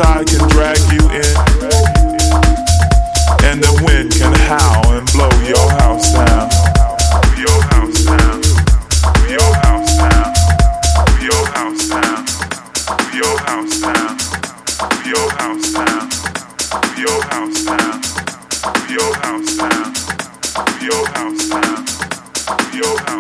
tide can drag you in, and the wind can howl and blow your house down. Your house down. Your house down. Your house down. Your house down. Your house down. Your house down. Your house down. Your house down. Your house.